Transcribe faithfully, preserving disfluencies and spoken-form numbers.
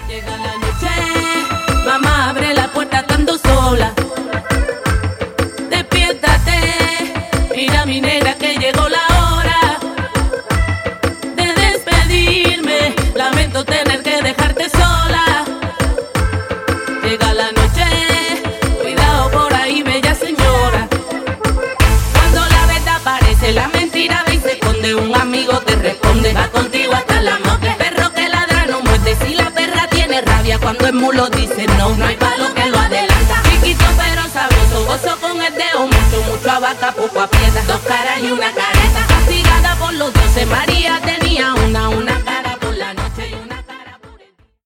Llega la noche, mamá abre la puerta estando sola. Despiértate, mira mi negra que llegó la hora de despedirme. Lamento tener que dejarte sola. Llega la noche, cuidado por ahí, bella señora. Cuando la verdad aparece, la mentira ve y se esconde. Un amigo te responde, va contigo hasta la muerte. Perro que ladra no muerde, si la perra tiene rabia. Cuando el mulo dice no, no hay palo que lo adelanta. Chiquito pero sabroso, gozo con el dedo mucho, mucho abaca, poco aprieta. Dos caras y una careta, castigada por los dioses. María te